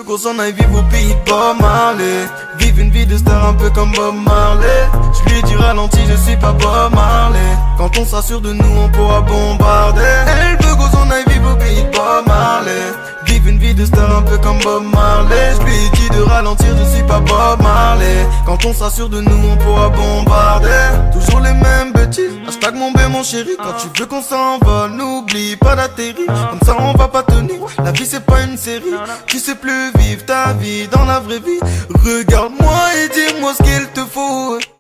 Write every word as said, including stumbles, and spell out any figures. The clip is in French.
veux qu'on s'en aille vivre au pays de Bob Marley. Vivre une vie de star un peu comme Bob Marley. Je lui dis ralenti, je suis pas Bob Marley. Quand on s'assure de nous, on pourra bombarder. Elle veut qu'on s'en aille vivre au pays de Bob Marley. Vivre une vie de star un peu comme Bob Marley. Je lui dis de ralentir, je suis pas Bob Marley. Quand on s'assure de nous, on pourra bombarder. Toujours les mêmes bêtises. Hashtag mon bé mon chéri. Quand tu veux qu'on s'envole, n'oublie pas d'atterrir. Comme ça on va pas tenir. La vie c'est pas une série. Tu sais plus vivre ta vie dans la vraie vie. Regarde-moi et dis-moi ce qu'il te faut.